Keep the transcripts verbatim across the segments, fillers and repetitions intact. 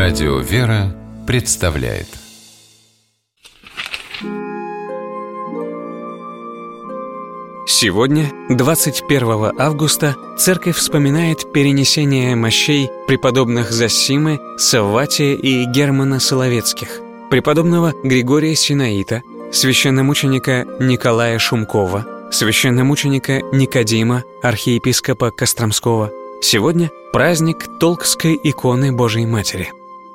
Радио «Вера» представляет. Сегодня, двадцать первого августа, Церковь вспоминает перенесение мощей преподобных Зосимы, Савватия и Германа Соловецких, преподобного Григория Синаита, священномученика Николая Шумкова, священномученика Никодима, архиепископа Костромского. Сегодня праздник Толкской иконы Божией Матери.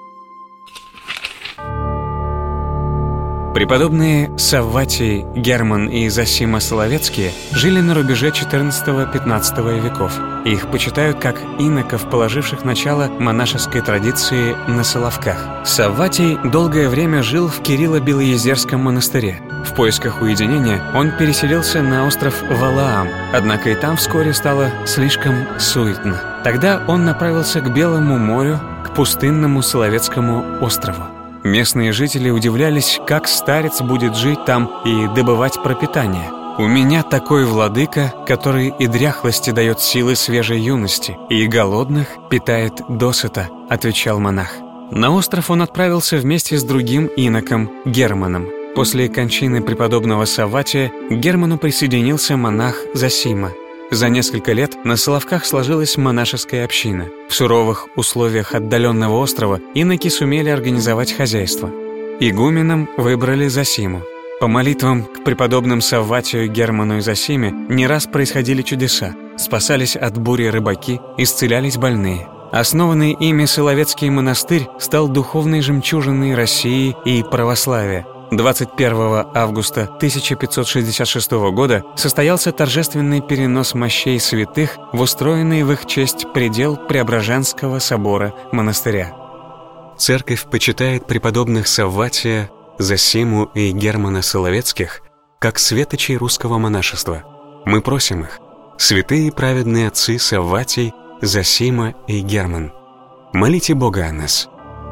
Преподобные Савватий, Герман и Зосима Соловецкие жили на рубеже четырнадцатого-пятнадцатого веков. Их почитают как иноков, положивших начало монашеской традиции на Соловках. Савватий долгое время жил в Кирилло-Белоезерском монастыре. В поисках уединения он переселился на остров Валаам, однако и там вскоре стало слишком суетно. Тогда он направился к Белому морю, к пустынному Соловецкому острову. Местные жители удивлялись, как старец будет жить там и добывать пропитание. «У меня такой владыка, который и дряхлости дает силы свежей юности, и голодных питает досыта», — отвечал монах. На остров он отправился вместе с другим иноком Германом. После кончины преподобного Савватия к Герману присоединился монах Зосима. За несколько лет на Соловках сложилась монашеская община. В суровых условиях отдаленного острова иноки сумели организовать хозяйство. Игуменом выбрали Зосиму. По молитвам к преподобным Савватию, Герману и Зосиме не раз происходили чудеса. Спасались от бури рыбаки, исцелялись больные. Основанный ими Соловецкий монастырь стал духовной жемчужиной России и православия. двадцать первого августа тысяча пятьсот шестьдесят шестого года состоялся торжественный перенос мощей святых в устроенный в их честь предел Преображенского собора монастыря. Церковь почитает преподобных Савватия, Зосиму и Германа Соловецких как светочей русского монашества. Мы просим их: святые и праведные отцы Савватий, Зосима и Герман, молите Бога о нас.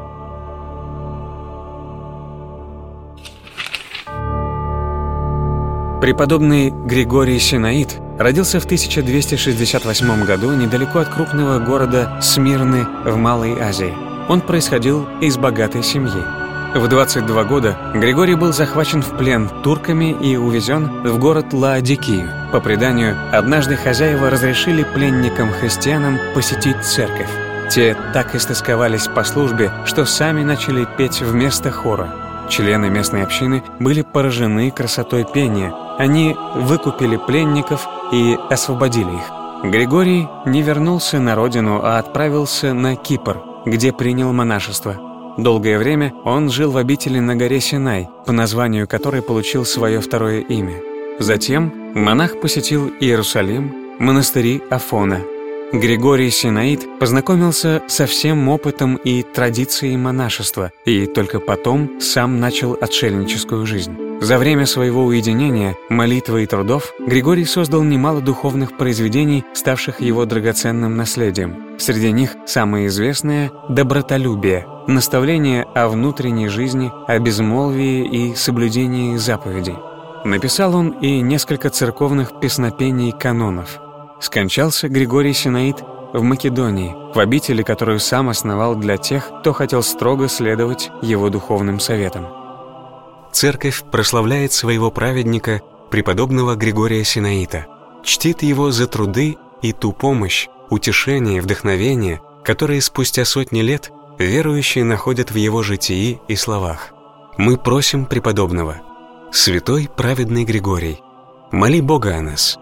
Преподобный Григорий Синаит родился в тысяча двести шестьдесят восьмом году недалеко от крупного города Смирны в Малой Азии. Он происходил из богатой семьи. В двадцать два года Григорий был захвачен в плен турками и увезен в город Лаодикию. По преданию, однажды хозяева разрешили пленникам-христианам посетить церковь. Те так истосковались по службе, что сами начали петь вместо хора. Члены местной общины были поражены красотой пения. Они выкупили пленников и освободили их. Григорий не вернулся на родину, а отправился на Кипр, где принял монашество. Долгое время он жил в обители на горе Синай, по названию которой получил свое второе имя. Затем монах посетил Иерусалим, монастыри Афона. Григорий Синаит познакомился со всем опытом и традицией монашества и только потом сам начал отшельническую жизнь. За время своего уединения, молитвы и трудов Григорий создал немало духовных произведений, ставших его драгоценным наследием. Среди них самое известное — «Добротолюбие», наставление о внутренней жизни, о безмолвии и соблюдении заповедей. Написал он и несколько церковных песнопений канонов. Скончался Григорий Синаит в Македонии, в обители, которую сам основал для тех, кто хотел строго следовать его духовным советам. Церковь прославляет своего праведника, преподобного Григория Синаита, чтит его за труды и ту помощь, утешение и вдохновение, которые спустя сотни лет верующие находят в его житии и словах. Мы просим преподобного: святой праведный Григорий, моли Бога о нас.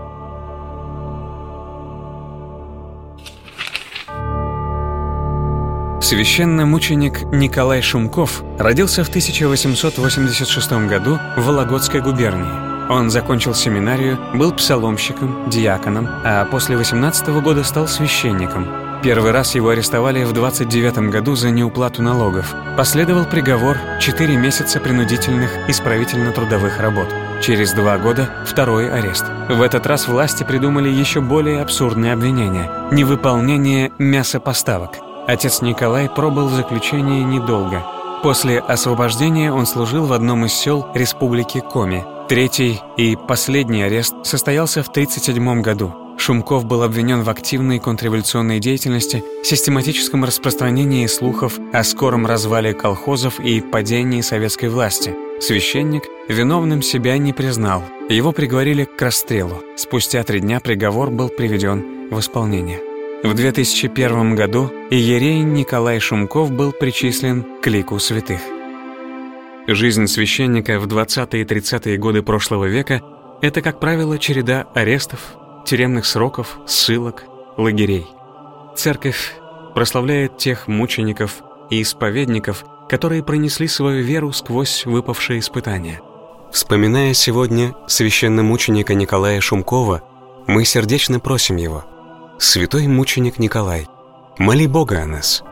Священномученик Николай Шумков родился в тысяча восемьсот восемьдесят шестом году в Вологодской губернии. Он закончил семинарию, был псаломщиком, диаконом, а после восемнадцатого года стал священником. Первый раз его арестовали в двадцать девятом году за неуплату налогов. Последовал приговор — четыре месяца принудительных исправительно-трудовых работ. Через два года — второй арест. В этот раз власти придумали еще более абсурдные обвинения — невыполнение мясопоставок. Отец Николай пробыл в заключении недолго. После освобождения он служил в одном из сел Республики Коми. Третий и последний арест состоялся в тридцать седьмом году. Шумков был обвинен в активной контрреволюционной деятельности, систематическом распространении слухов о скором развале колхозов и падении советской власти. Священник виновным себя не признал. Его приговорили к расстрелу. Спустя три дня приговор был приведен в исполнение. В две тысячи первом году иерей Николай Шумков был причислен к лику святых. Жизнь священника в двадцатые и тридцатые годы прошлого века – это, как правило, череда арестов, тюремных сроков, ссылок, лагерей. Церковь прославляет тех мучеников и исповедников, которые пронесли свою веру сквозь выпавшие испытания. Вспоминая сегодня священномученика Николая Шумкова, мы сердечно просим его: «Святой мученик Николай, моли Бога о нас».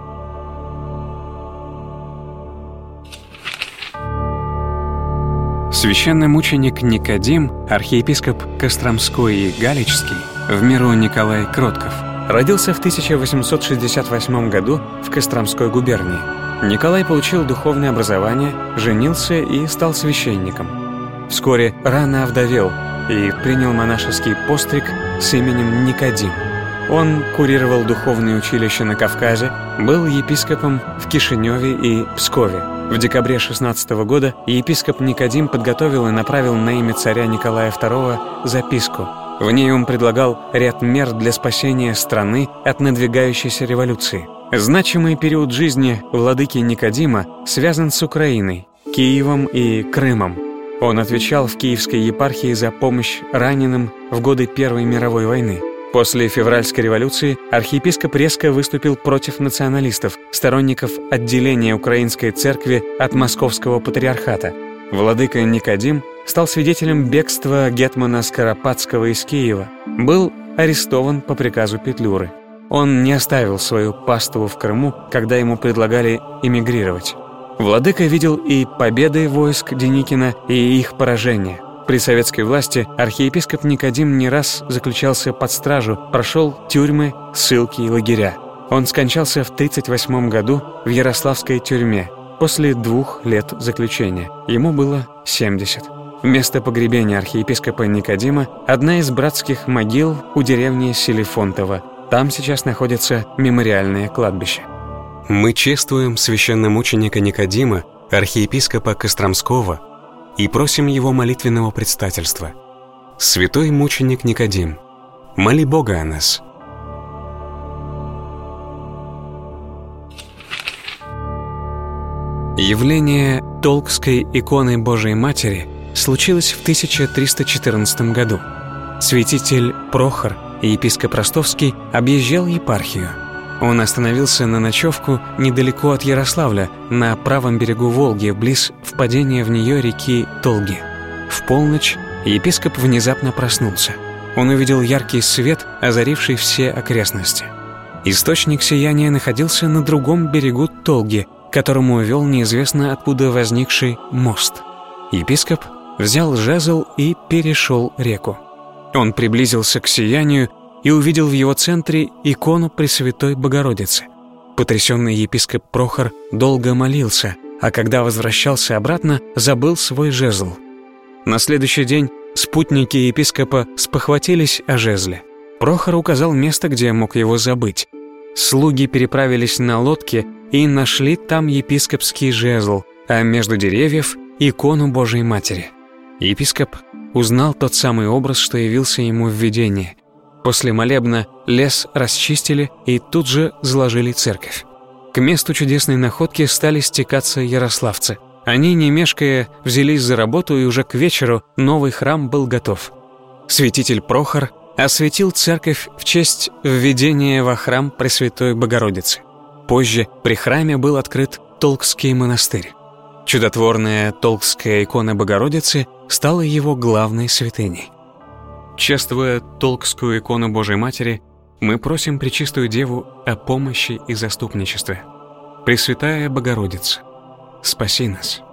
Священный мученик Никодим, архиепископ Костромской и Галичский, в миру Николай Кротков, родился в тысяча восемьсот шестьдесят восьмом году в Костромской губернии. Николай получил духовное образование, женился и стал священником. Вскоре рано овдовел и принял монашеский постриг с именем Никодим. Он курировал духовные училища на Кавказе, был епископом в Кишиневе и Пскове. В декабре шестнадцатого года епископ Никодим подготовил и направил на имя царя Николая второго записку. В ней он предлагал ряд мер для спасения страны от надвигающейся революции. Значимый период жизни владыки Никодима связан с Украиной, Киевом и Крымом. Он отвечал в Киевской епархии за помощь раненым в годы Первой мировой войны. После февральской революции архиепископ резко выступил против националистов, сторонников отделения Украинской церкви от Московского патриархата. Владыка Никодим стал свидетелем бегства гетмана Скоропадского из Киева. Был арестован по приказу Петлюры. Он не оставил свою паству в Крыму, когда ему предлагали эмигрировать. Владыка видел и победы войск Деникина, и их поражение. При советской власти архиепископ Никодим не раз заключался под стражу, прошел тюрьмы, ссылки и лагеря. Он скончался в тридцать восьмом году в Ярославской тюрьме после двух лет заключения. Ему было семьдесят. Место погребения архиепископа Никодима – одна из братских могил у деревни Селифонтово. Там сейчас находится мемориальное кладбище. Мы чествуем священномученика Никодима, архиепископа Костромского, и просим его молитвенного предстательства. Святой мученик Никодим, моли Бога о нас. Явление Толкской иконы Божией Матери случилось в тысяча триста четырнадцатом году. Святитель Прохор, епископ Ростовский, объезжал епархию. Он остановился на ночевку недалеко от Ярославля, на правом берегу Волги, близ впадения в нее реки Толги. В полночь епископ внезапно проснулся. Он увидел яркий свет, озаривший все окрестности. Источник сияния находился на другом берегу Толги, к которому вел неизвестно откуда возникший мост. Епископ взял жезл и перешел реку. Он приблизился к сиянию и увидел в его центре икону Пресвятой Богородицы. Потрясенный епископ Прохор долго молился, а когда возвращался обратно, забыл свой жезл. На следующий день спутники епископа спохватились о жезле. Прохор указал место, где мог его забыть. Слуги переправились на лодке и нашли там епископский жезл, а между деревьев — икону Божией Матери. Епископ узнал тот самый образ, что явился ему в видении. После молебна лес расчистили и тут же заложили церковь. К месту чудесной находки стали стекаться ярославцы. Они, не мешкая, взялись за работу, и уже к вечеру новый храм был готов. Святитель Прохор осветил церковь в честь введения во храм Пресвятой Богородицы. Позже при храме был открыт Толкский монастырь. Чудотворная Толкская икона Богородицы стала его главной святыней. Чествуя Толкскую икону Божией Матери, мы просим Пречистую Деву о помощи и заступничестве. Пресвятая Богородица, спаси нас.